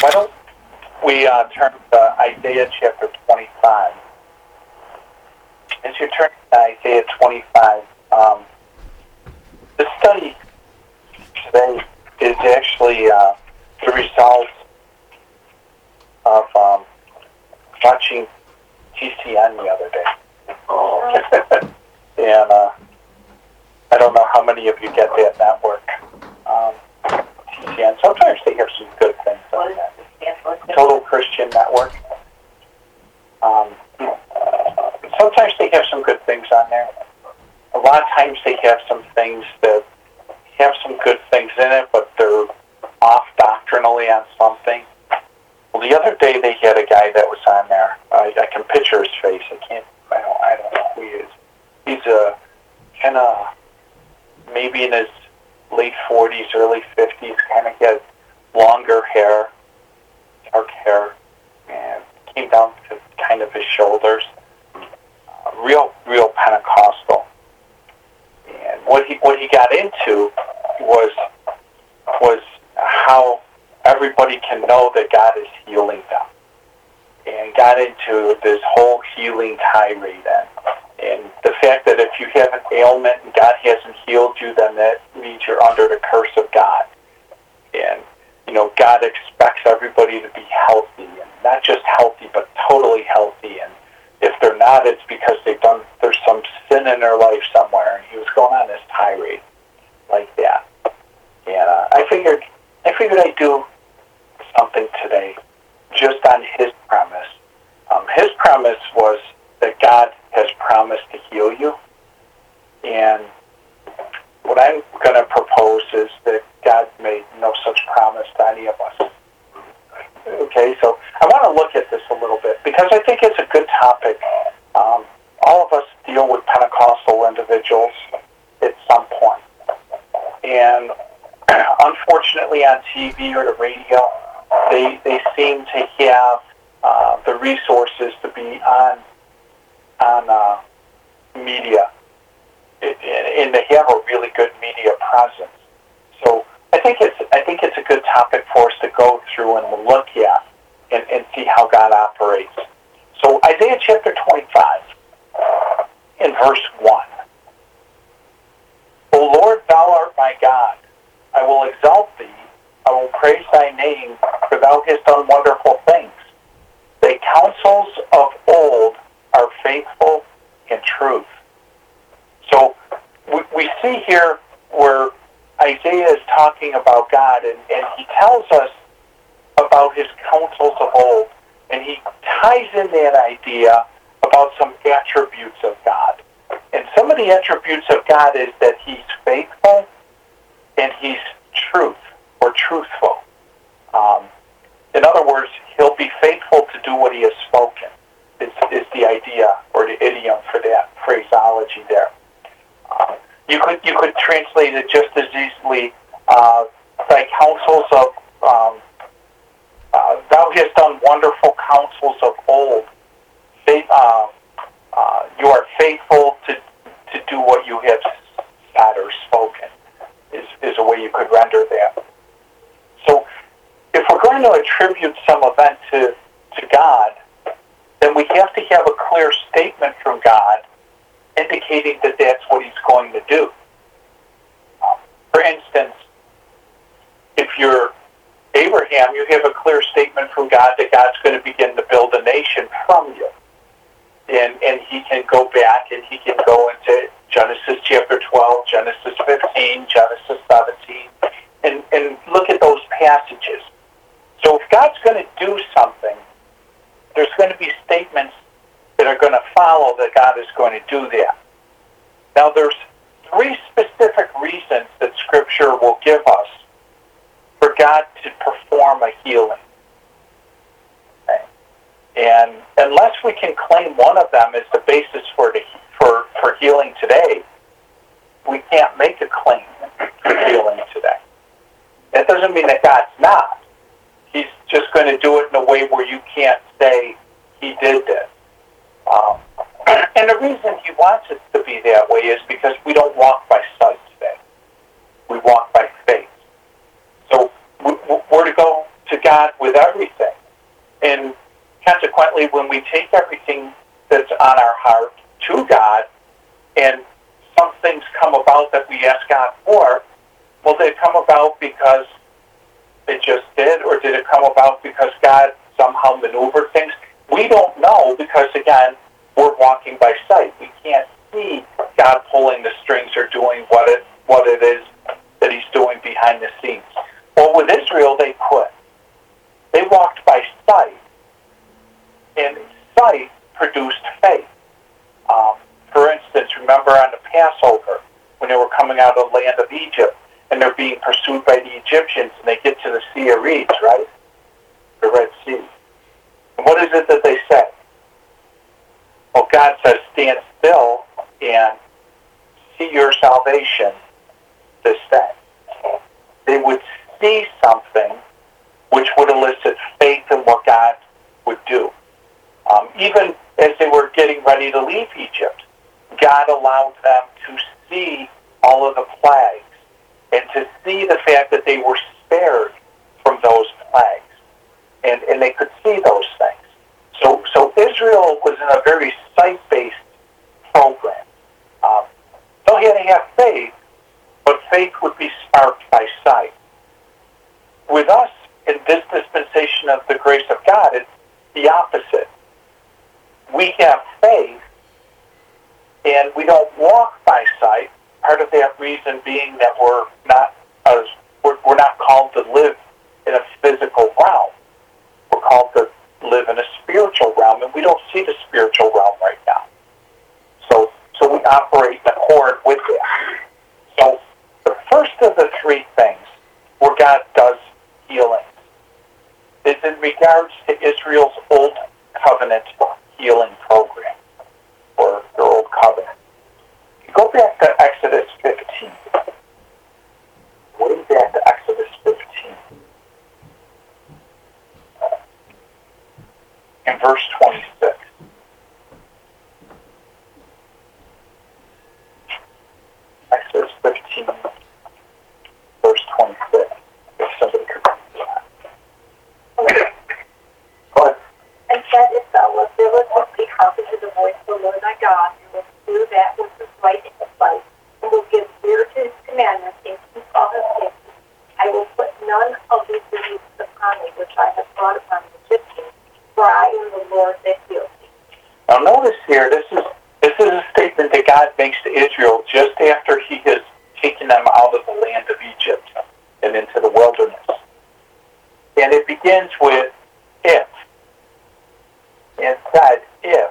Why don't we turn to Isaiah chapter 25? As you turn to Isaiah 25, the study today is actually the result of watching TCN the other day. And I don't know how many of you get that network. TCN. Sometimes they have some good things on that. Total Christian Network. Sometimes they have some good things on there. A lot of times they have some things that have some good things in it, but they're off doctrinally on something. Well, the other day they had a guy that was on there. I can picture his face. I don't know who he is. He's a kind of maybe in his late 40s, early 50s. Kind of had longer hair, dark hair, and came down to kind of his shoulders. Real Pentecostal. And what he got into was how everybody can know that God is healing them, and got into this whole healing tirade. And the fact that if you have an ailment and God hasn't healed you, then that means you're under the curse of God. And God expects everybody to be healthy, and not just healthy, but totally healthy. And if they're not, it's because there's some sin in their life somewhere. And he was going on this tirade like that. And I figured I'd do something today just on his premise. His premise was that God has promised to heal you. And what I'm going to propose is that God made no such promise to any of us. Okay, so I want to look at this a little bit because I think it's a good topic. All of us deal with Pentecostal individuals at some point. And unfortunately on TV or the radio, they seem to have the resources to be on media. And they have a really good media presence. So I think it's a good topic for us to go through and look at and see how God operates. So Isaiah chapter 25, in verse 1. O Lord, thou art my God. I will exalt thee. I will praise thy name, for thou hast done wonderful things. Thy counsels of old are faithful and truth. So we see here where Isaiah is talking about God, and he tells us about his counsels of old, and he ties in that idea about some attributes of God. And some of the attributes of God is that he's faithful and he's truth or truthful. In other words, he'll be faithful to do what he has spoken, is the idea or the idiom for that phraseology there. You could translate it just as easily, thy counsels of, thou hast done wonderful counsels of old. You are faithful to do what you have said or spoken, is a way you could render that. So if we're going to attribute some event to God, then we have to have a clear statement from God indicating that that's what he's going to do. For instance, if you're Abraham, you have a clear statement from God that God's going to begin to build a nation from you. And he can go back and he can go into Genesis chapter 12, Genesis 15, Genesis 17, and look at those passages. So if God's going to do something, there's going to be statements that are going to follow that God is going to do that. Now there's 3 specific reasons that Scripture will give us for God to perform a healing. Okay? And unless we can claim one of them as the basis for healing today, we can't make a claim for healing today. That doesn't mean that God's not. He's just going to do it in a way where you can't say he did this. And the reason he wants it to be that way is because we don't walk by sight today. We walk by faith. So we're to go to God with everything. And consequently, when we take everything that's on our heart to God, and some things come about that we ask God for, will they come about because it just did, or did it come about because God somehow maneuvered things? We don't know because, again, we're walking by sight. We can't see God pulling the strings or doing what it is that he's doing behind the scenes. Well, with Israel, they could. They walked by sight, and sight produced faith. For instance, remember on the Passover, when they were coming out of the land of Egypt, and they're being pursued by the Egyptians, and they get to the Sea of Reeds, right? The Red Sea. And what is it that they say? Well, God says, stand still and see your salvation this day. They would see something which would elicit faith in what God would do. Even as they were getting ready to leave Egypt, God allowed them to see all of the plagues and to see the fact that they were spared from those plagues. And they could see those things. So Israel was in a very sight-based program. They had to have faith, but faith would be sparked by sight. With us, in this dispensation of the grace of God, it's the opposite. We have faith, and we don't walk by sight. Part of that reason being that we're not called to live in a physical realm. We're called to live in a spiritual realm, and we don't see the spiritual realm right now. So we operate in accord with that. So the first of the three things where God does healing is in regards to Israel's Old Covenant healing program, or their Old Covenant. You go back to Exodus 15. Way back to Exodus 15. In verse 26. Exodus 15, verse 26. If somebody could read that. Go ahead. And said, if thou wilt diligently hearken to the voice of the Lord thy God, and wilt do that which is right in his sight, and will give ear to his commandments, and keep all his statutes, I will put none of these diseases upon thee, which I have brought upon the Egyptians, for I am the Lord that heals thee. Now notice here, this is a statement that God makes to Israel just after he has taken them out of the land of Egypt and into the wilderness. And it begins with if. And said, if.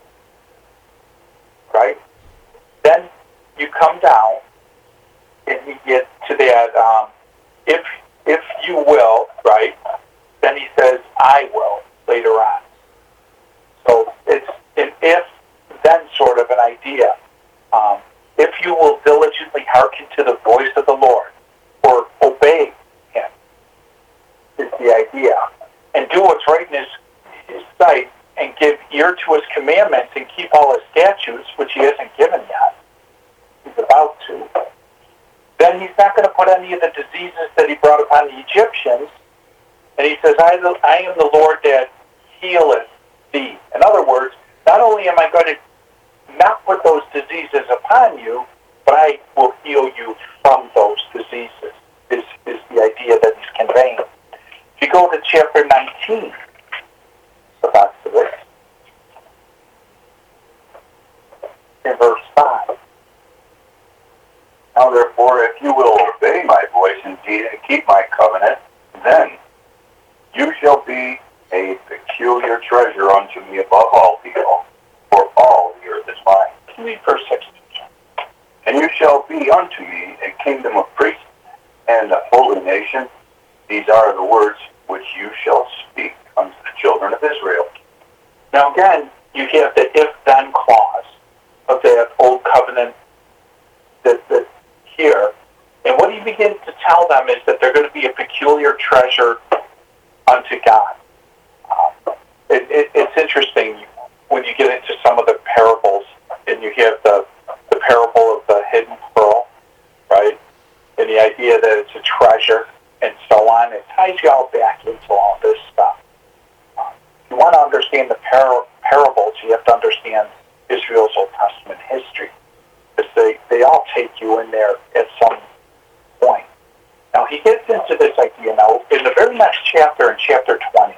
Right? Then you come down and you get to that, if you will, right? Then he says, I will, later on. So it's an if, then sort of an idea. If you will diligently hearken to the voice of the Lord, or obey him, is the idea. And do what's right in his sight, and give ear to his commandments, and keep all his statutes, which he hasn't given yet. He's about to. Then he's not going to put any of the diseases that he brought upon the Egyptians. And he says, I am the Lord that healeth thee. In other words, not only am I going to not put those diseases upon you, but I will heal you from those diseases, is the idea that he's conveying. If you go to chapter 19 of Exodus, in verse 5. Now therefore, if you will obey my voice indeed and keep my covenant, then you shall be a peculiar treasure unto me above all people, for all the earth is mine. Read verse 16. And you shall be unto me a kingdom of priests and a holy nation. These are the words which you shall speak unto the children of Israel. Now again, you have the if-then clause of that Old Covenant that here. And what he begins to tell them is that they're going to be a peculiar treasure unto God. It's interesting when you get into some of the parables, and you have the parable of the hidden pearl, right? And the idea that it's a treasure and so so on. It ties you all back into all this stuff. If you want to understand the parables, you have to understand Israel's Old Testament history, because they all take you in there at some point. Now, he gets into this idea now in the very next chapter, in chapter 20.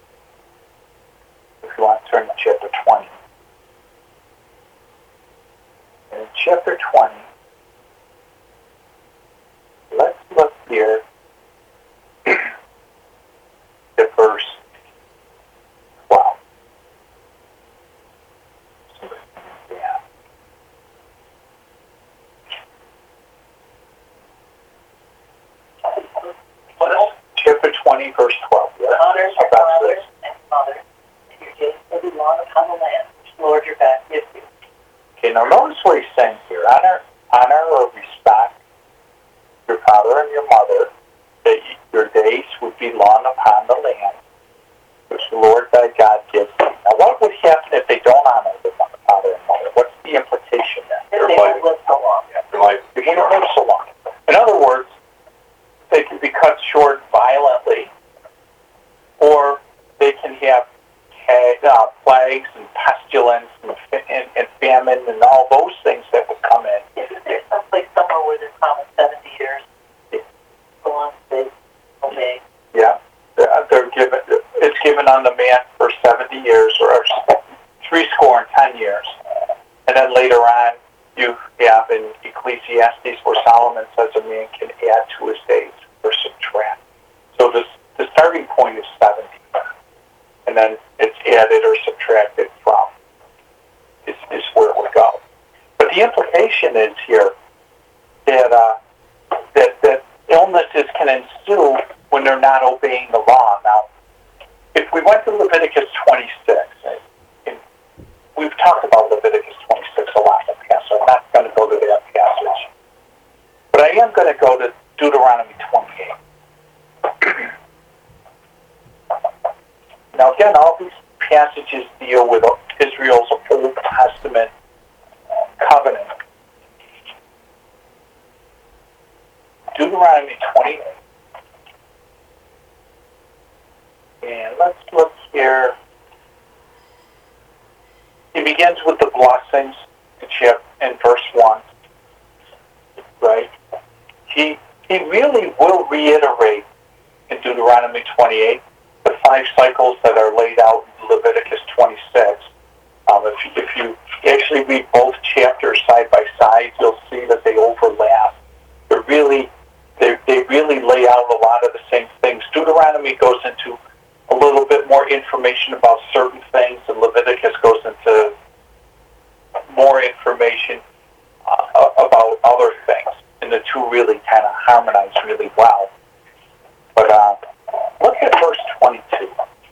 If you want to turn to chapter 20. In chapter 20, let's look here at verse 12. Yeah. What else? Chapter 20, verse 12. Yeah. Honor your About father this. and mother, and your days will be long upon the land which the Lord your God gives you. Okay, now notice what he's saying here. Honor or respect your father and your mother, that your days would be long upon the land which the Lord thy God gives you. Now, what would happen if they don't honor their father and mother? What's the implication there? That they won't live so long. They won't live so long. In other words, they can be cut short violently, or they can have plagues and pestilence and famine and all those things that would come in. Isn't there someplace somewhere where they're promised 70 years? Go on, they obey. Yeah, they're given. It's given on the man for 70 years, or 70 years, and then later on you have in Ecclesiastes where Solomon says a man can add to his days or subtract. So the starting point is 70, and then it's added or subtracted from is where it would go. But the implication is here that that illnesses can ensue when they're not obeying the law. Now, if we went to Leviticus 26, and we've talked about Leviticus 26 a lot in the past, so I'm not going to go to that passage. But I am going to go to Deuteronomy 28. Now, again, all these passages deal with Israel's Old Testament covenant. Deuteronomy 28. And let's look here. He begins with the blessings in verse 1. Right? He really will reiterate in Deuteronomy 28 the 5 cycles that are laid out in Leviticus 26. If you actually read both chapters side by side, you'll see that they overlap. They really lay out a lot of the same things. Deuteronomy goes into a little bit more information about certain things, and Leviticus goes into more information about other things. And the two really kind of harmonize really well. But look at verse 22.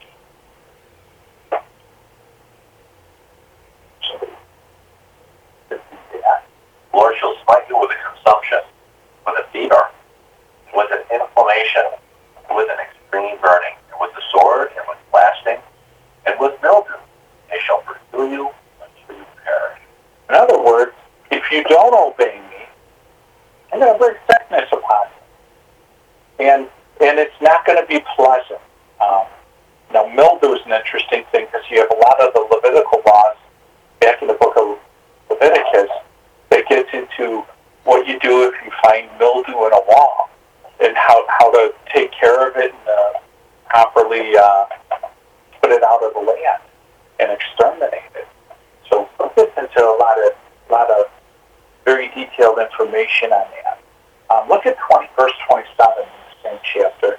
The Lord shall smite you with a consumption, with a fever, with an inflammation, with an extreme burning, and with the sword, and with blasting, and with mildew. They shall pursue you until you perish. In other words, if you don't obey me, I'm going to bring sickness upon you. And it's not going to be pleasant. Now, mildew is an interesting thing because you have a lot of the Levitical laws back in the book of Leviticus that gets into what you do if you find mildew in a wall and how to take care of it and properly put it out of the land and exterminate it. So it gets into a lot of very detailed information on that. Look at verse 27 in the same chapter.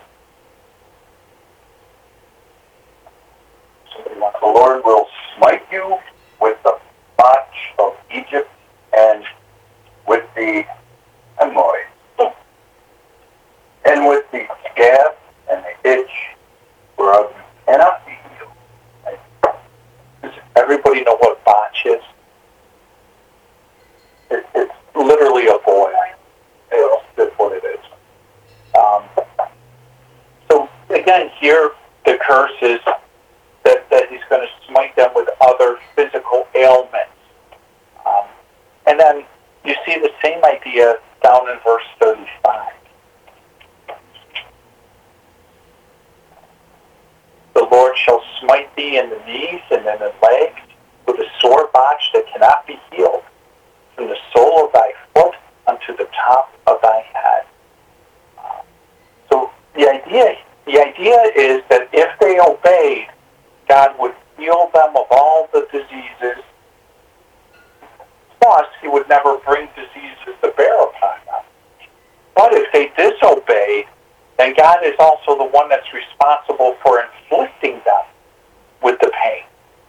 The Lord will smite you with the botch of Egypt and with the hemorrhoid, and with the scab and the itch whereof you cannot be healed. Does everybody know what botch is? It's literally a boil. That's what it is. So again, here the curse is that he's going to smite them with other physical ailments. And then you see the same idea down in verse 35. Lord shall smite thee in the knees and in the legs with a sore botch that cannot be healed, from the sole of thy foot unto the top of thy head. So the idea is that if they obeyed, God would heal them of all the diseases. Plus, he would never bring diseases to bear upon them. But if they disobeyed, then God is also the one that's responsible for inflicting them with the pain.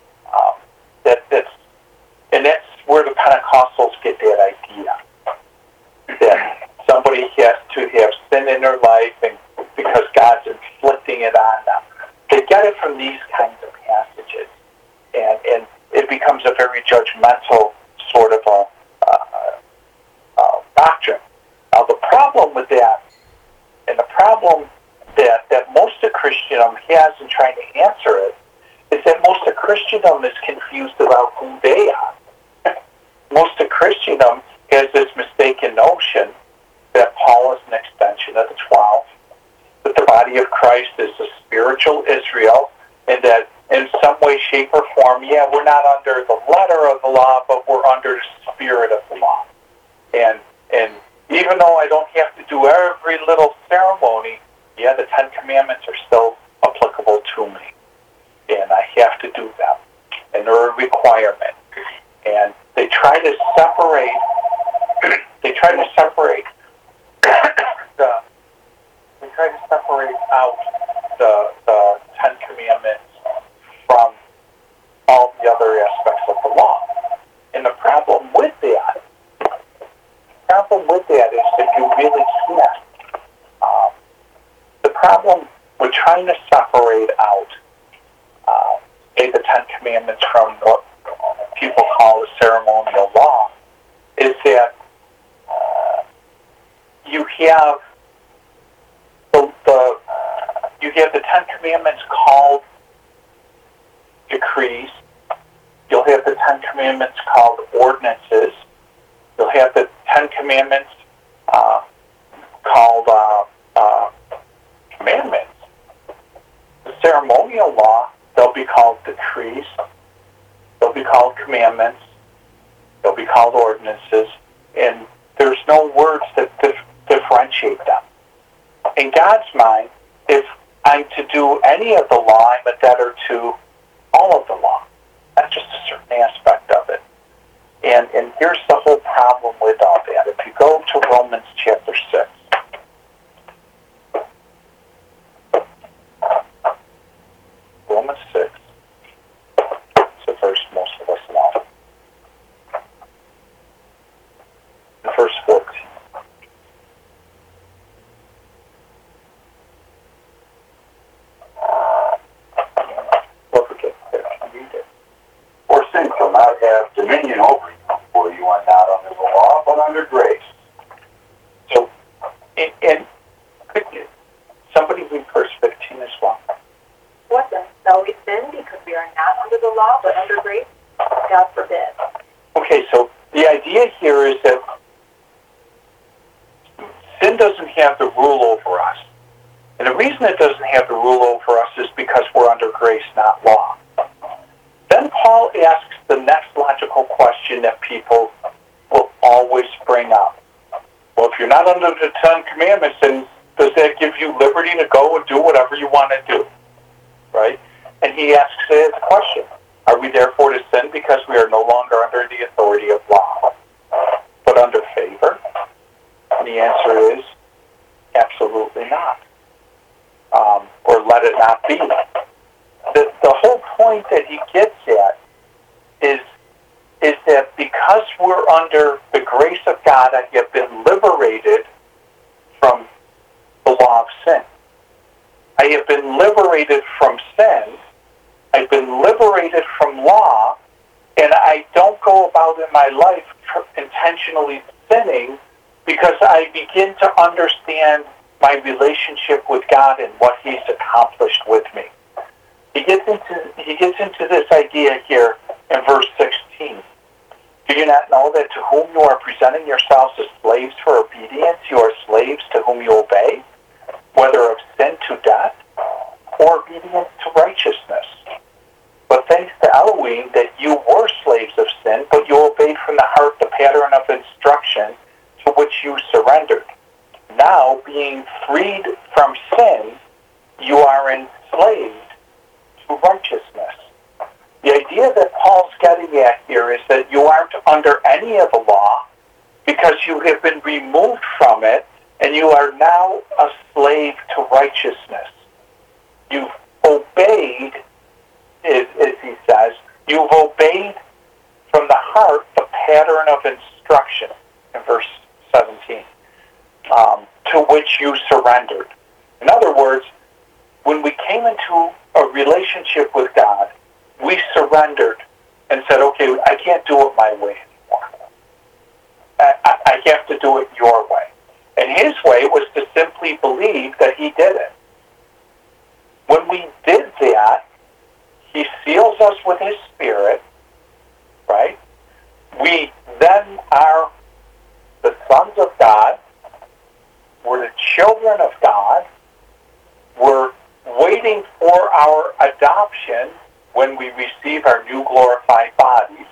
That's where the Pentecostals get that idea. That somebody has to have sin in their life and because God's inflicting it on them. They get it from these kinds of passages. And it becomes a very judgmental sort of a doctrine. Now the problem with that, and the problem that most of Christendom has in trying to answer it, is that most of Christendom is confused about who they are. Most of Christendom has this mistaken notion that Paul is an extension of the 12, that the body of Christ is a spiritual Israel, and that in some way, shape, or form, we're not under the letter of the law, but we're under the spirit of the law. And even though I don't have to do every little ceremony, the 10 Commandments are still applicable to me. And I have to do them. And they're a requirement. And they try to separate out the 10 Commandments from all the other aspects of the law. And the problem with that is that you really can't. The problem with trying to separate out the 10 Commandments from what people call the ceremonial law is that you have the 10 Commandments called decrees. You'll have the 10 Commandments called ordinances. You'll have the 10 Commandments called commandments. The ceremonial law, they'll be called decrees. They'll be called commandments. They'll be called ordinances. And there's no words that differentiate them. In God's mind, if I'm to do any of the law, I'm a debtor to all of the law, not just a certain aspect of it. And here's the whole problem with all that. If you go to Romans chapter 6, Romans 6, it's a verse most of us know. In verse 14. For sin shall not have dominion over you, for you are not under the law, but under grace. So, and somebody read verse 15 as well. What then? Shall we sin because we are not under the law, but under grace? God forbid. Okay, so the idea here is that sin doesn't have the rule over us. And the reason it doesn't have the rule over us is because we're under grace, not law. Then Paul asks the next logical question that people will always bring up. Well, if you're not under the 10 Commandments, then does that give you liberty to go and do whatever you want to do? Right? And he asks it as a question. Are we therefore to sin because we are no longer under the authority of law, but under favor? And the answer is absolutely not. Or let it not be. The whole point that he gets at is that because we're under the grace of God, I have been liberated from the law of sin. I have been liberated from sin. I've been liberated from law, and I don't go about in my life intentionally sinning because I begin to understand my relationship with God and what He's accomplished with me. He gets into this idea here in verse 16. Do you not know that to whom you are presenting yourselves as slaves for obedience, you are slaves to whom you obey, whether of sin to death or obedience to righteousness? remembering that you were slaves of sin, but you obeyed from the heart the pattern of instruction to which you surrendered. Now, being freed from sin, you are enslaved to righteousness. The idea that Paul's getting at here is that you aren't under any of the law because you have been removed from it and you are now a slave to righteousness. You've obeyed, as he says, you've obeyed from the heart the pattern of instruction in verse 17, to which you surrendered. In other words, when we came into a relationship with God, we surrendered and said, okay, I can't do it my way anymore. I have to do it your way. And his way was to simply believe that he did it. When we did that, he seals us with his Spirit, right? We then are the sons of God. We're the children of God. We're waiting for our adoption when we receive our new glorified bodies.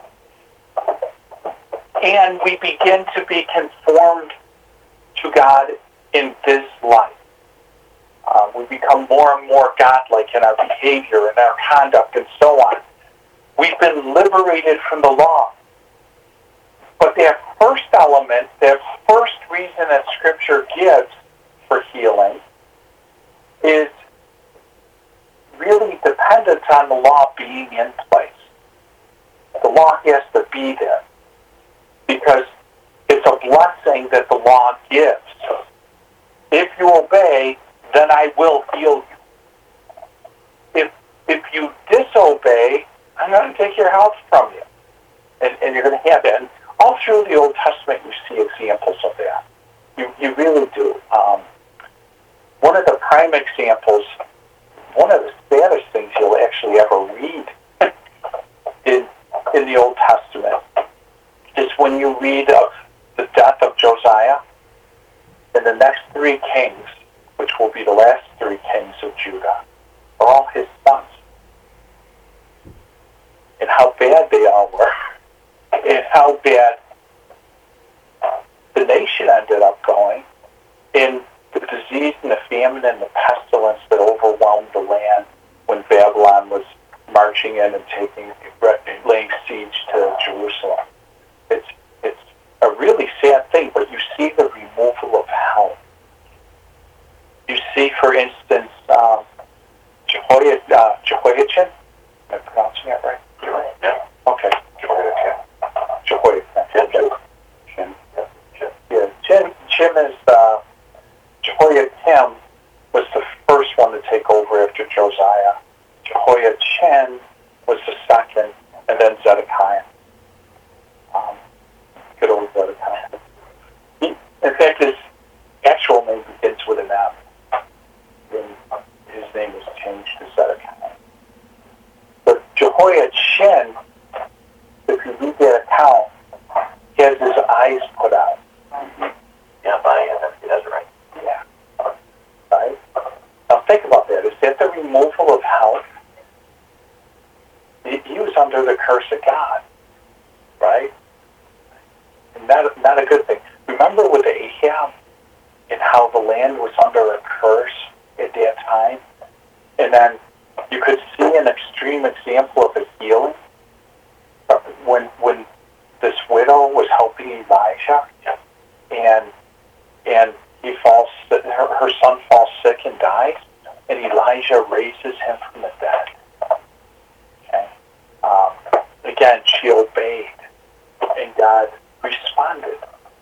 And we begin to be conformed to God in this life. We become more and more God-like in our behavior and our conduct and so on. We've been liberated from the law. But that first element, that first reason that Scripture gives for healing is really dependent on the law being in place. The law has to be there because it's a blessing that the law gives. If you obey, then I will heal you. If you disobey, I'm going to take your health from you. And you're going to have it. And all through the Old Testament, you see examples of that. You really do. One of the prime examples, one of the saddest things you'll actually ever read in the Old Testament is when you read of the death of Josiah and the next three kings, which will be the last three kings of Judah, are all his sons. And how bad they all were. And how bad the nation ended up going. And the disease and the famine and the pestilence that overwhelmed the land when Babylon was marching in and laying siege to Jerusalem. It's a really sad thing, but you see the removal of hell. You see, for instance, Jehoiachin. Am I pronouncing that right? Yeah. Okay. Jehoiachin. Jim is Jehoiakim was the first one to take over after Josiah. Jehoiachin was the second, and then Zedekiah. Good old Zedekiah. In fact, his actual name begins with an M. And his name was changed to Zedekiah. But Jehoiachin, if you read that account, he has his eyes put out. Yeah, that's right. Yeah. Right? Now think about that. Is that the removal of health? He was under the curse of God. Right? And not a good thing. Remember with Ahab and how the land was under a curse at that time? And then you could see an extreme example of a healing when this widow was helping Elijah and he falls, her son falls sick and dies, and Elijah raises him from the dead. Okay. Again, she obeyed, and God responded.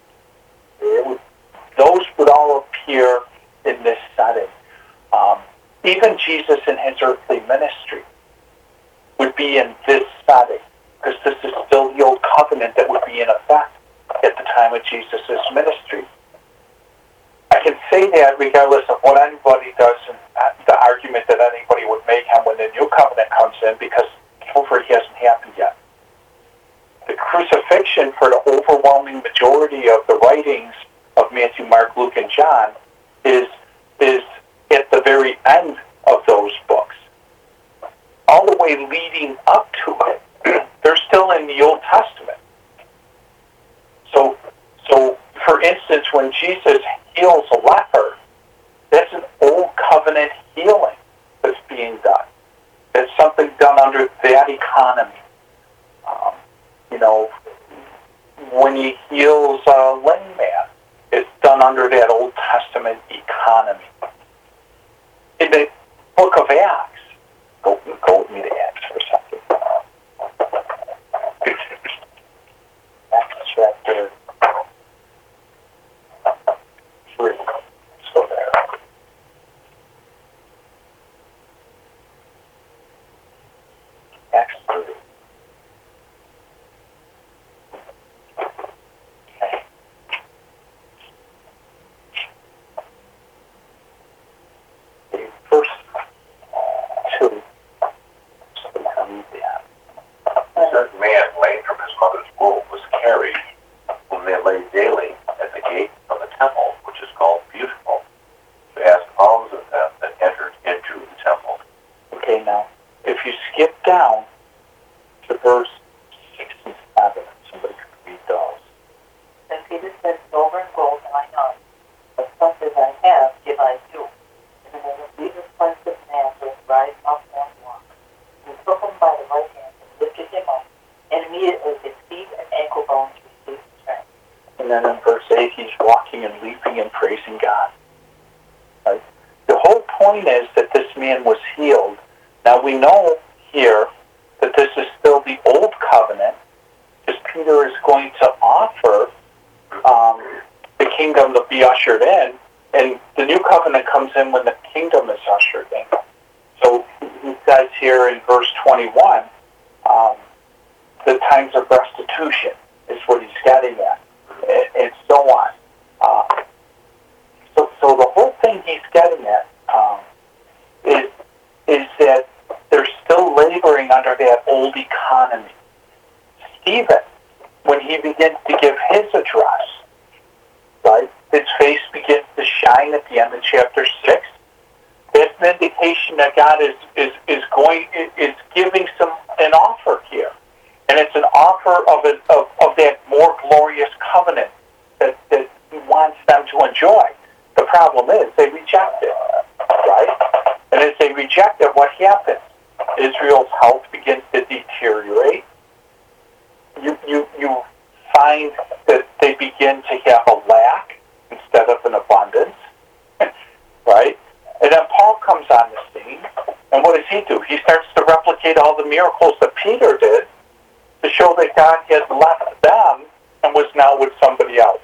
Those would all appear in this setting. Even Jesus in his earthly ministry would be in this setting, because this is still the old covenant that would be in effect at the time of Jesus' ministry. I can say that regardless of what anybody does and the argument that anybody would make on when the new covenant comes in, because Calvary hasn't happened yet. The crucifixion for the overwhelming majority of the writings of Matthew, Mark, Luke, and John is at the very end of those books. All the way way leading up to it, they're still in the Old Testament. So, for instance, when Jesus heals a leper, that's an Old Covenant healing that's being done. It's something done under that economy. When he heals a lame man, it's done under that Old Testament economy. In the book of Acts, go with me to Acts for a second. Acts chapter 3. Let's go there. Acts 3. Verse 2. Somebody tell me that. A certain man, lame from his mother's womb, was carried, whom they laid daily at the gate of the temple, which is called Beautiful, to ask alms of them that entered into the temple. Okay, now, if you skip down to verse 6 and 7, somebody could read those. Then Peter said, Silver and gold have I none, but such as I have give I you. In the name of Jesus Christ of Nazareth, rise up and walk. He took him by the right hand and lifted him up, and immediately his feet and ankle bones received strength. And then in verse 8, he's walking and leaping and praising God. Right? The whole point is that this man was healed. Now we know here that this is still the Old Covenant, because Peter is going to offer the kingdom to be ushered in, and the New Covenant comes in when the kingdom is ushered in. So he says here in verse 21, the times of restitution is what he's getting at, and so on. So the whole thing he's getting at is that they're still laboring under that old economy. Stephen, when he begins to give his address, right, his face begins to shine at the end of chapter 6. That's an indication that God is giving an offer here, and it's an offer of that more glorious covenant that He wants them to enjoy. The problem is they reject it, right? And as they reject it, what happens? Israel's health begins to deteriorate. You find that they begin to have a lack instead of an abundance, right? And then Paul comes on the scene, and what does he do? He starts to replicate all the miracles that Peter did to show that God had left them and was now with somebody else.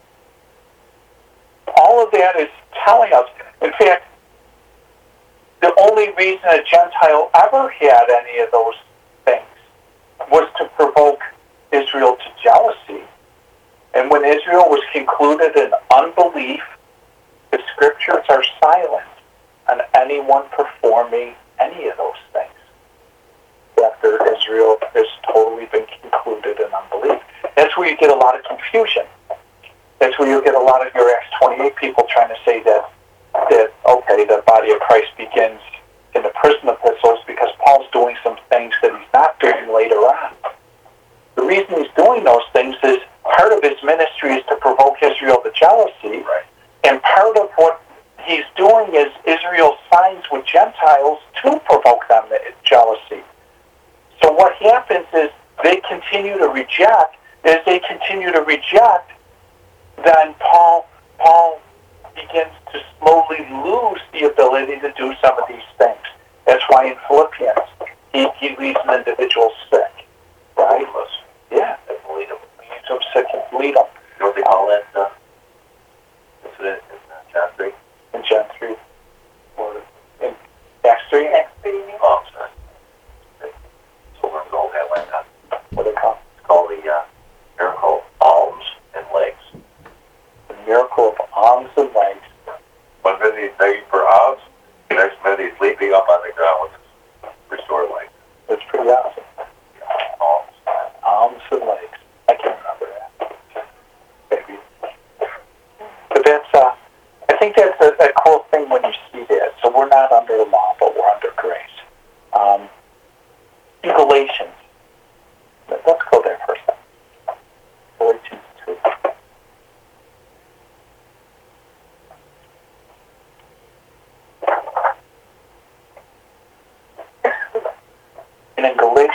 All of that is telling us, in fact, the only reason a Gentile ever had any of those things was to provoke Israel to jealousy. And when Israel was concluded in unbelief, the scriptures are silent on anyone performing any of those things after Israel has totally been concluded in unbelief. That's where you get a lot of confusion. That's where you get a lot of your Acts 28 people trying to say that okay, the body of Christ begins in the prison epistles because Paul's doing some things that he's not doing later on. The reason he's doing those things is part of his ministry is to provoke Israel to jealousy, Right. and part of what he's doing is Israel signs with Gentiles to provoke them to jealousy. So what happens is they continue to reject. As they continue to reject, then Paul begins to slowly lose the ability to do some of these things. That's why in Philippians he leaves an individual sick, right? Yeah, And lead them. he leaves them sick and lead them. You know what they call that incident in John 3? In John 3, or in Acts 3, Next reading. Oh, sorry. Silver and gold have I none. what do they call it? It's called the miracle of alms and legs. The miracle of arms and legs. One minute he's begging for alms, the next minute he's leaping up on the ground with his restored legs. That's pretty awesome. Alms. Arms and legs. I can't remember that. Maybe. But that's, I think that's a cool thing when you see that. So we're not under the law, but we're under grace.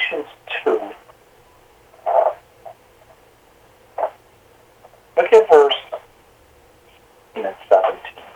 Galatians 2. Look at verse 16 and 17.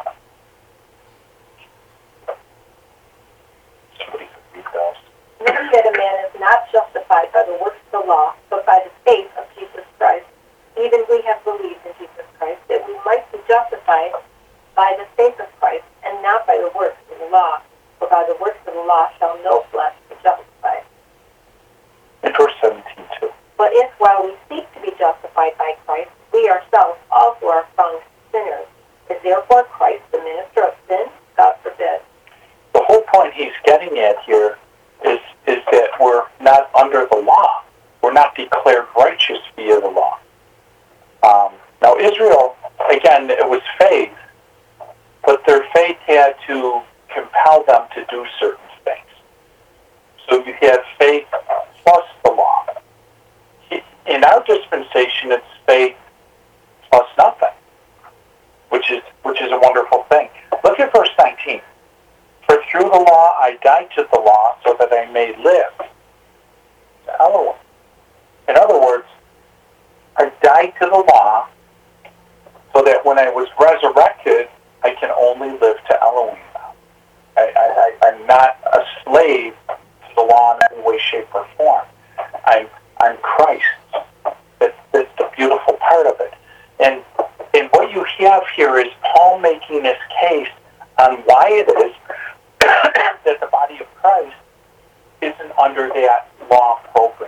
Somebody could read those. Knowing that a man is not justified by the works of the law, but by the faith of Jesus Christ, even we have believed in Jesus Christ, that we might be justified by the faith of Christ, and not by the works of the law. For by the works of the law shall no flesh be justified. In verse 17 too. But if while we seek to be justified by Christ, we ourselves also are found sinners, is therefore Christ the minister of sin? God forbid. The whole point he's getting at here is that we're not under the law. We're not declared righteous via the law. Now Israel, again, it was faith, but their faith had to compel them to do certain things. So you had faith plus the law. In our dispensation, it's faith plus nothing, which is a wonderful thing. Look at verse 19. For through the law I died to the law so that I may live. Elohim. In other words, I died to the law so that when I was resurrected, I can only live to Elohim now. I'm not a slave to the law in any way, shape, or form. I'm Christ. That's the beautiful part of it. And what you have here is Paul making this case on why it is that the body of Christ isn't under that law program.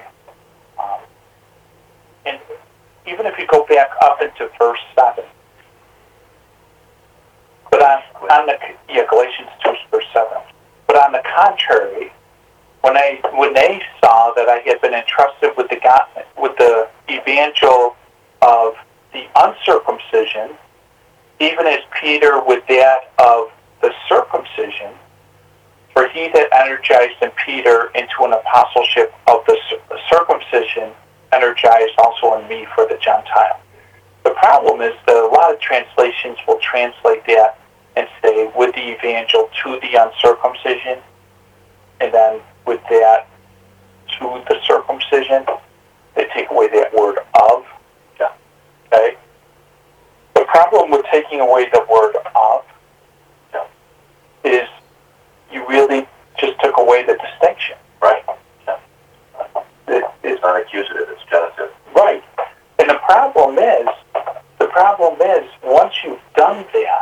And even if you go back up into verse 7, but Galatians 2 verse 7. But on the contrary, when they saw that I had been entrusted with the evangel of the uncircumcision, even as Peter with that of the circumcision, for he that energized in Peter into an apostleship of the circumcision energized also in me for the Gentile. The problem is that a lot of translations will translate that and say, with the evangel to the uncircumcision, and then with that to the circumcision, they take away that word of. Yeah. Okay? The problem with taking away the word of is you really just took away the distinction. Right. It's not accusative, it's genitive. Right. And the problem is, once you've done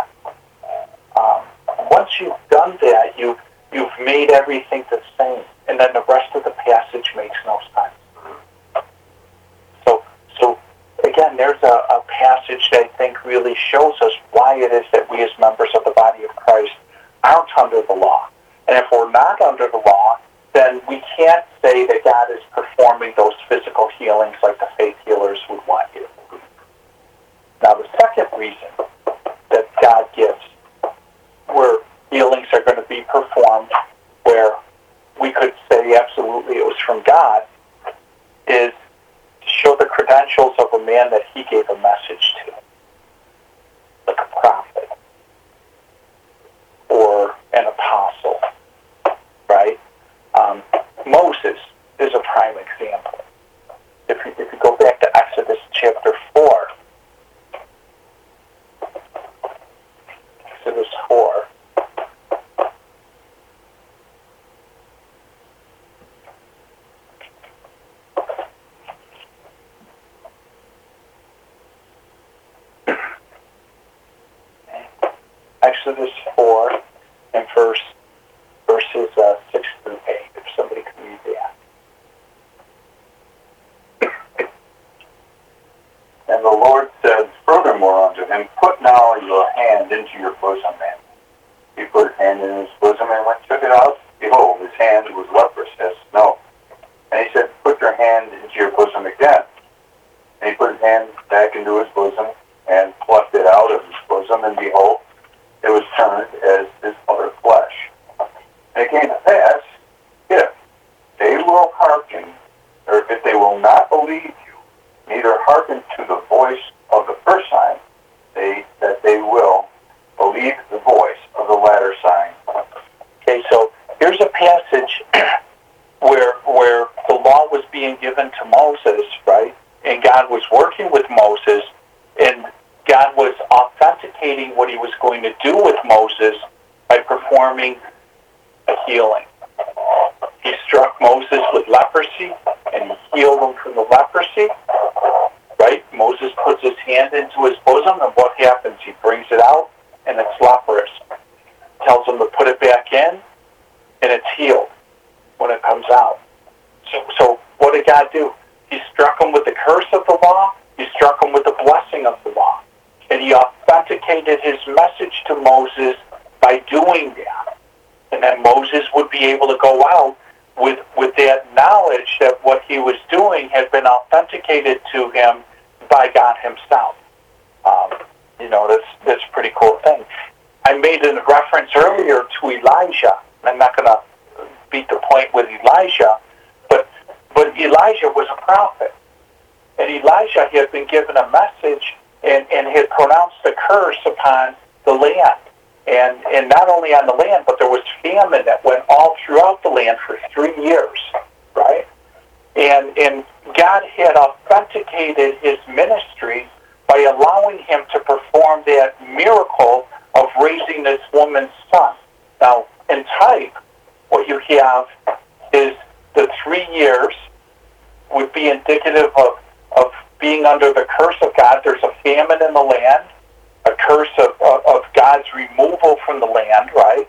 that, you've made everything the same, and then the rest of the passage makes no sense. So again, there's a passage that I think really shows us why it is that we as members of the body of Christ aren't under the law. And if we're not under the law, then we can't say that God is performing those physical healings like the faith healers would want you. Now, the second reason that God gives where healings are going to be performed, where we could say absolutely it was from God, is to show the credentials of a man that he gave a message to, like a prophet or an apostle, right? Moses is a prime example. If you go back to Exodus chapter 4, Exodus 4, Exodus 4 and verses 6 through 8, if somebody can read that. And the Lord said furthermore unto him, Put now your hand into your bosom. And he put his hand in his bosom, and when he took it out, behold, his hand was leprous as snow. And he said, Put your hand into your bosom again. And he put his hand back into his bosom, and plucked it out of his bosom, and behold, it was turned as his other flesh. And it came to pass, if they will hearken, or if they will not believe you, neither hearken to the voice of the first sign, that they will believe the voice of the latter sign. Okay, so here's a passage where the law being given to Moses, right? And God was working with Moses, and God was authenticating what he was going to do with Moses by performing a healing. He struck Moses with leprosy, and he healed him from the leprosy, right? Moses puts his hand into his bosom, and what happens? He brings it out, and it's leprous. Tells him to put it back in, and it's healed when it comes out. So what did God do? He struck him with the curse of the law. He struck him with the blessing of the law. And he authenticated his message to Moses by doing that. And then Moses would be able to go out with that knowledge that what he was doing had been authenticated to him by God himself. That's a pretty cool thing. I made a reference earlier to Elijah. I'm not going to beat the point with Elijah, but Elijah was a prophet. And Elijah had been given a message and had pronounced a curse upon the land. And not only on the land, but there was famine that went all throughout the land for 3 years, right? And God had authenticated his ministry by allowing him to perform that miracle of raising this woman's son. Now, in type, what you have is the 3 years would be indicative of being under the curse of God. There's a famine in the land, a curse of God's removal from the land, right?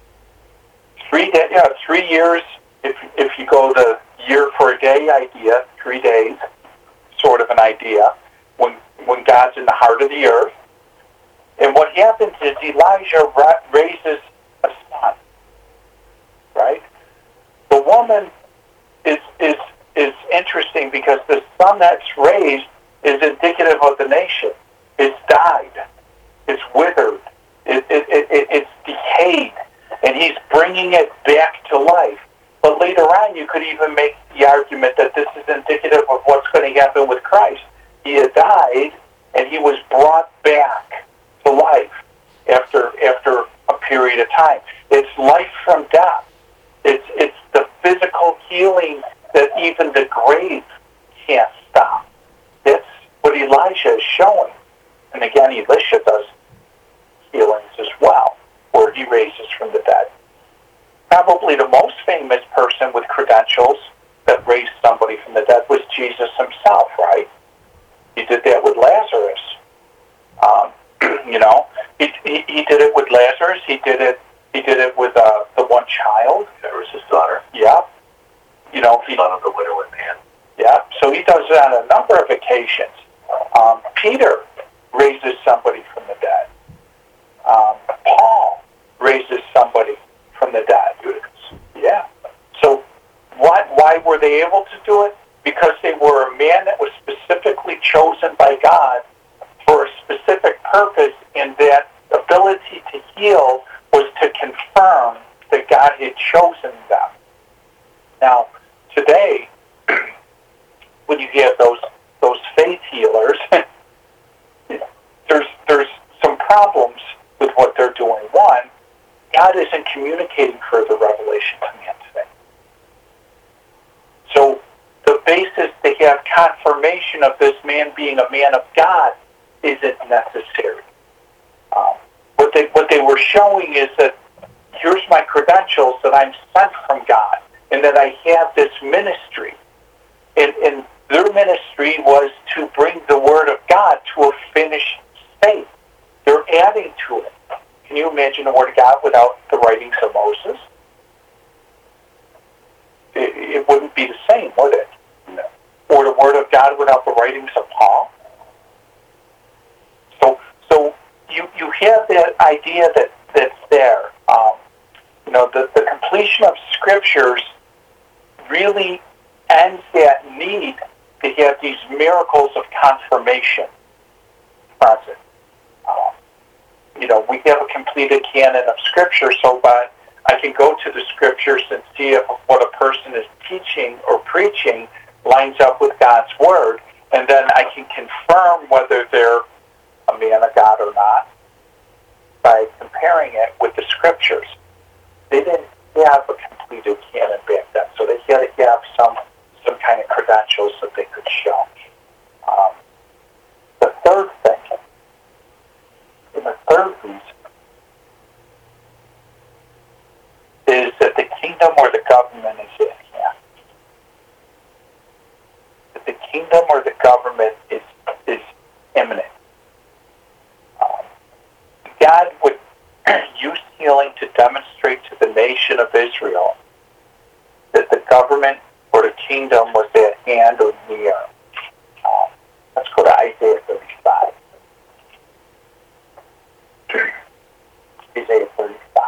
3 years, if you go the year for a day idea, 3 days, sort of an idea, when God's in the heart of the earth. And what happens is Elijah raises a son, right? The woman is interesting because the son that's raised is indicative of the nation. It's died. It's withered. It's decayed. And he's bringing it back to life. But later on, you could even make the argument that this is indicative of what's going to happen with Christ. He had died, and he was brought back to life after a period of time. It's life from death. It's the physical healing that even the grave can't stop. That's what Elijah is showing. And again, Elisha does healings as well, where he raises from the dead. Probably the most famous person with credentials that raised somebody from the dead was Jesus himself, right? He did that with Lazarus. He did it with Lazarus. He did it with the one child. That was his daughter. Yeah. Son of the widow and man. Yeah. So he does it on a number of occasions. Peter raises somebody from the dead. Paul raises somebody from the dead. Yeah. So why were they able to do it? Because they were a man that was specifically chosen by God for a specific purpose, and that ability to heal was to confirm that God had chosen them. Now, today, when you have those faith healers, there's some problems with what they're doing. One, God isn't communicating further revelation to man today. So the basis to have confirmation of this man being a man of God isn't necessary. What they were showing is that here's my credentials, that I'm sent from God, and that I have this ministry. And their ministry was to bring the Word of God to a finished state. They're adding to it. Can you imagine the Word of God without the writings of Moses? It wouldn't be the same, would it? No. Or the Word of God without the writings of Paul? So you have that idea that's there. The completion of Scriptures really ends that need to have these miracles of confirmation present. We have a completed canon of Scripture, so but I can go to the Scriptures and see if what a person is teaching or preaching lines up with God's Word, and then I can confirm whether they're a man of God or not by comparing it with the Scriptures. They didn't have a completed canon back then, so they had to have some kind of angels that they could show. The third thing, and the third reason, is that the kingdom or the government is at hand. That the kingdom or the government is imminent. God would use healing to demonstrate to the nation of Israel that the government or the kingdom was at hand or near. Let's go to Isaiah 35. Isaiah 35.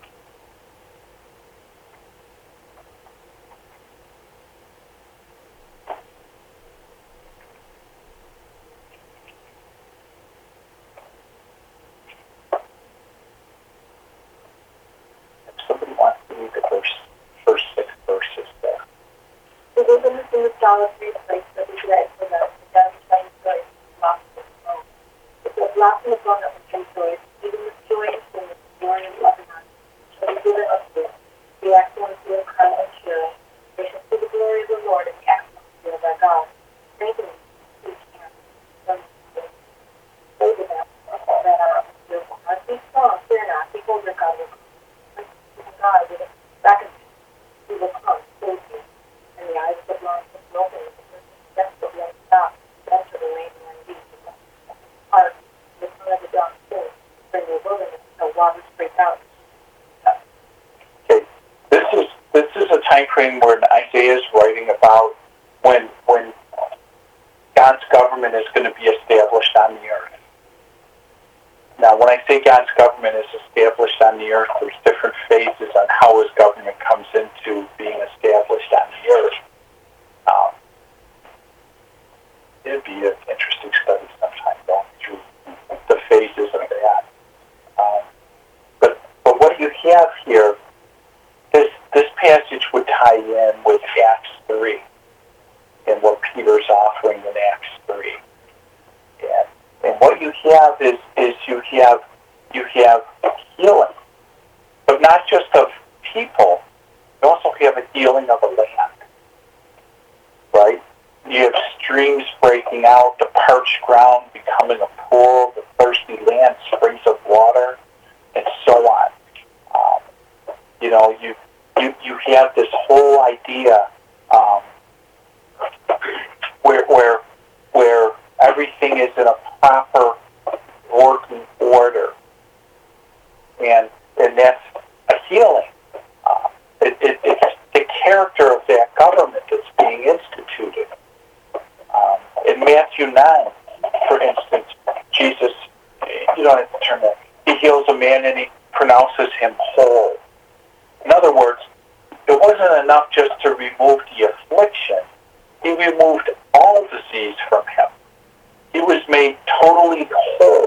If somebody wants to read the first 6 verses there. The wilderness in the solitary place that we led for them, the downtrodden place, blossom of smoke. It's a blossom of garnet which rejoice, even with joy and singing, glory of Lebanon. Shall be given unto it. The excellency of crown and shield. They shall see the glory of the Lord and the excellency of our God. Strengthening each hand. Say to them that are fearful, not be strong, fear not. Behold, your God will come. God will recompense. He will come, save you. And the eyes of the blind will be opened, and the person's steps will be unstopped. Enter the lame and indeed, the heart, the tongue of the dumb too. Bring the wilderness, the waters break out. Okay, this is a time frame where Isaiah is writing about when God's government is going to be established on the earth. Now, when I say God's government is established on the earth, there's different phases on how his government comes into being established on the earth. It'd be an interesting study sometime going through the phases of that. But what you have here, this passage would tie in with Acts 3 and what Peter's offering in Acts 3. And what you have is you have healing, but not just of people. You also have a healing of a land, right? You have streams breaking out, the parched ground becoming a pool, the thirsty land, springs of water, and so on. You have this whole idea where everything is in a proper working order, and that's a healing. It's the character of that government that's being instituted. In Matthew 9, for instance, Jesus, you don't have to turn that, he heals a man and he pronounces him whole. In other words, it wasn't enough just to remove the affliction. He removed all disease from him. He was made totally whole.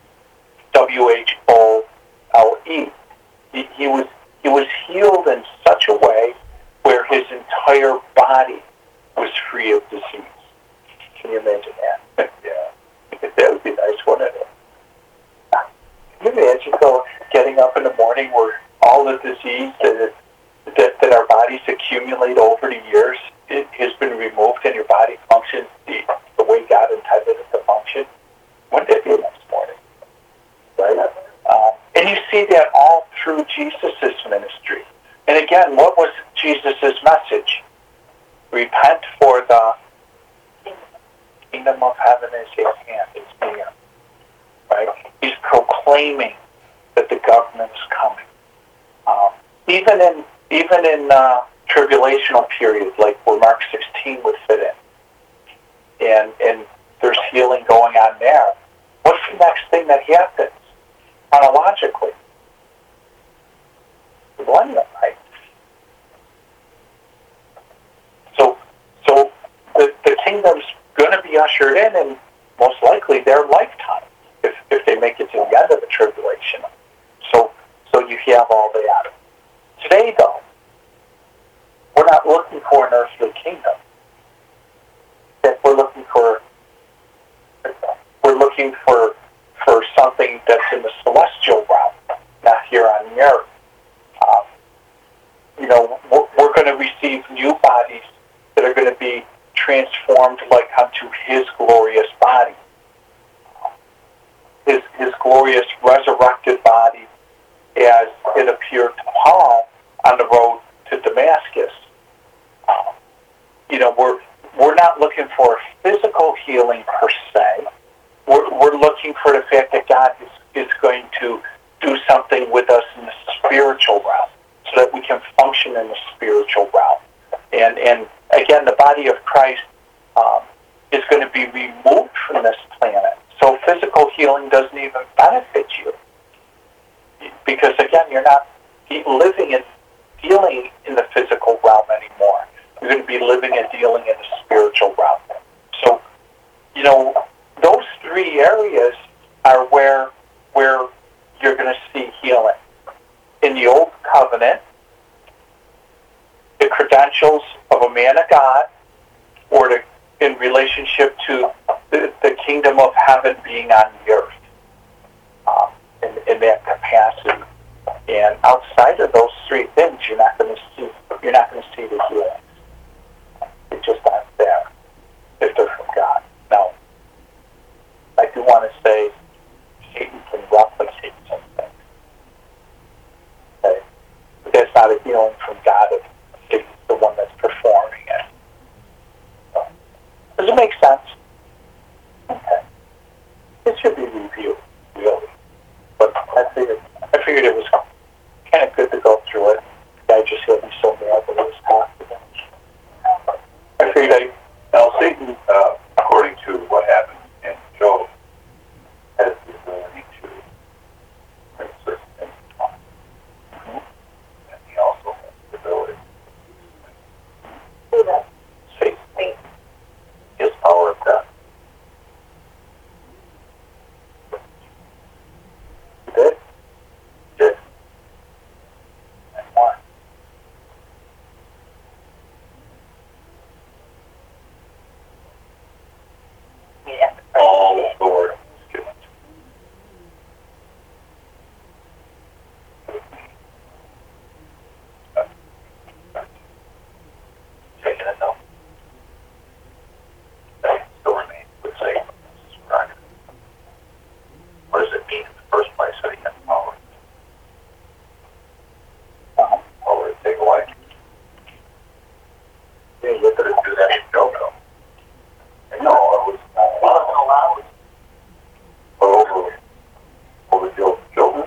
W-H-O-L-E. He was healed in such a way where his entire body was free of disease. Can you imagine that? Yeah. That would be nice, wouldn't it? Can you imagine getting up in the morning where all the disease that our bodies accumulate over the years, it has been removed and your body functions the way God intended it to function? Wouldn't that be next morning? Right? And you see that all through Jesus' ministry. And again, what was Jesus' message? Repent, for the kingdom of heaven is at hand. It's near. Right? He's proclaiming that the government is coming. Even in tribulational periods, like where Mark 16 would fit in, and there's healing going on there. What's the next thing that happens chronologically? The millennium, right? So the kingdom's going to be ushered in, and most likely their lifetime, if they make it to the end of the tribulation. So you have all that. Today, though, we're not looking for an earthly kingdom. We're looking for something that's in the celestial realm, not here on the earth. We're going to receive new bodies that are going to be transformed like unto his glorious body. His glorious resurrected body as it appeared to Paul on the road to Damascus. We're not looking for physical healing per se. We're looking for the fact that God is going to do something with us in the spiritual realm so that we can function in the spiritual realm. And again, the body of Christ is going to be removed from this planet. So physical healing doesn't even benefit you. Because again, you're not living and dealing in the physical realm anymore. You're going to be living and dealing in the spiritual realm. So, those three areas are where you're going to see healing. In the Old Covenant, the credentials of a man of God, or in relationship to the kingdom of heaven being on the earth, in that capacity. And outside of those three things, you're not going to see the healing. They just aren't there if they're from God. Now, I do want to say Satan can replicate some things. Okay? But that's not a healing from God if Satan's the one that's performing it. So, does it make sense? Okay. It should be reviewed, really. But I figured it was kind of good to go through it. The guy just hit me so mad when he was talking. I figured Now, Satan, according to what happened in Job, has the ability to bring certain things upon him. And he also has the ability to Satan, his power of death. He did. Did. And why? All authority is given to him. Taking it down. That still remains with Satan. This is correct. What does it mean in the first place that he has power? Power to take away. Yeah, you could do that in Job, though. No, it was allowed. Over Job's children.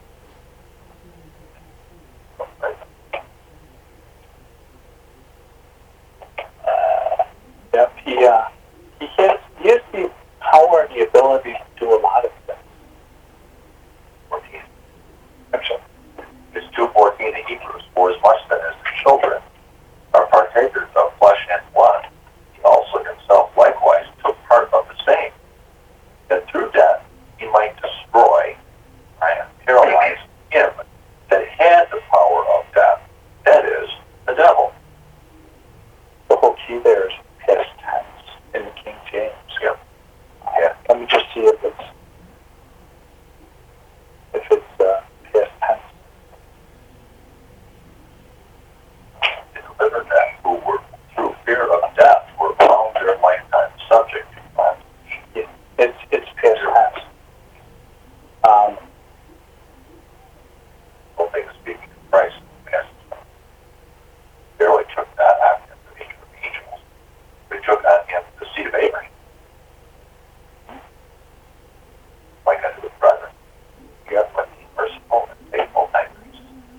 Yep, he has the power and the ability to do a lot of things. 14. Actually, It's 2:14 in Hebrews. For as much then as the children are partakers of flesh and blood, he also himself likewise took part of the same, that through death he might destroy and paralyze him that had the power of death, that is, the devil. the whole key there is past tense in the King James. Yep. Yeah. Let me just see if it's past tense. He delivered them who were, through fear of death, were bound their lifetime subject to bondage. It's past tense. All things speaking of Christ, past tense. Barely took that on him the nature of angels. They took on him the seed of Abraham. Like unto his brethren. You have but be merciful and faithful high priest.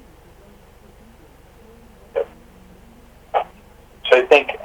So I think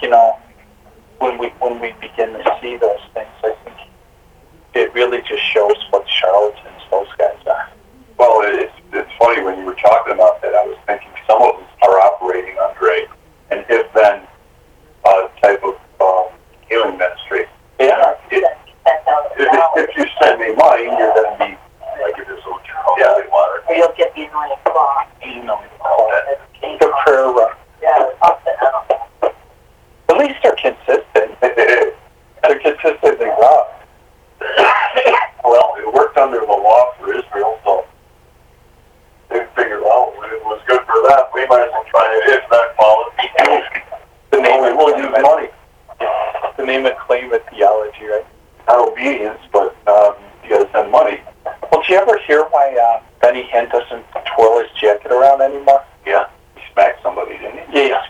when we begin to see those things, I think it really just shows what charlatans those guys are. Well, it's funny when you were talking about that. I was thinking some of them are operating under an if-then type of healing ministry. Yeah. If you send me money, you're going to be like if it's holy water. Or you'll get the anointing cloth. The prayer run. Yeah, something, I don't know. At least they're consistent. They're consistently wrong. Well, it worked under the law for Israel, so they figured, well, it was good for them. We might as well try it if that follows.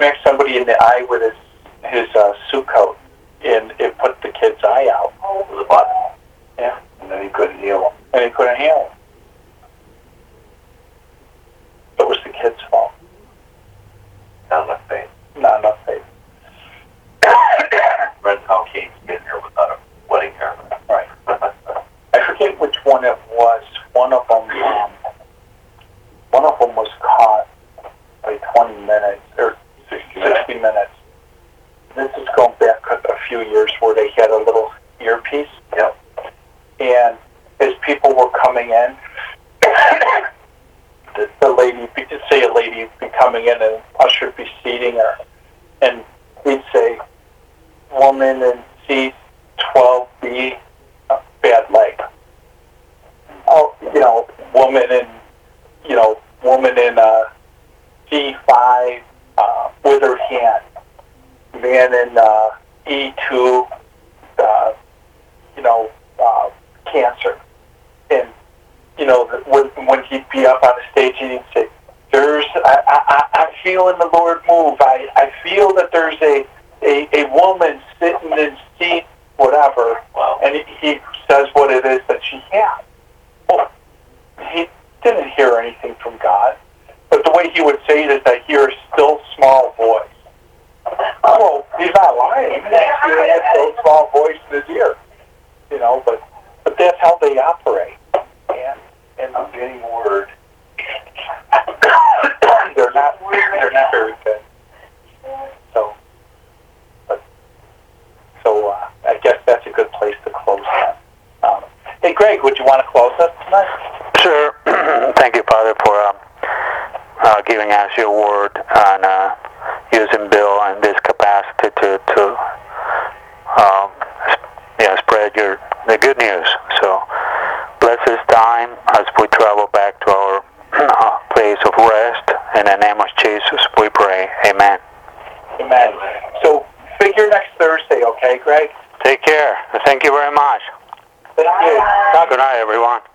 smacked somebody in the eye with his suit coat, and it put the kid's eye out. With a button. Yeah. And then he couldn't heal him. And he couldn't heal him. It was the kid's fault. Not enough faith. Not enough faith. Friends, how Kane's getting here without a wedding garment. Right. I forget which one it was. One of them was caught by 20 minutes or 60 minutes. This is going back a few years where they had a little earpiece. Yep. And as people were coming in, the lady, say a lady would be coming in and usher would be seating her, and he'd say, "Woman in seat 12B, bad leg." Oh, woman in C5, withered hand. Man in E2, cancer. And when he'd be up on the stage, he'd say, I'm feeling the Lord move. I feel that there's a woman sitting in seat whatever. Wow. And he says what it is that she has. Well, he didn't hear anything from God. But the way he would say it is, I hear a still small voice. Oh, he's not lying. He's hearing a still small voice in his ear. But that's how they operate. And I'm getting word. they're not very good. So I guess that's a good place to close on. Hey, Greg, would you want to close us tonight? Sure. Thank you, Father, for giving us your word and using Bill in this capacity to spread the good news. So bless this time as we travel back to our place of rest. In the name of Jesus, we pray. Amen. Amen. So figure next Thursday, okay, Greg? Take care. Thank you very much. Thank you. Good night, everyone.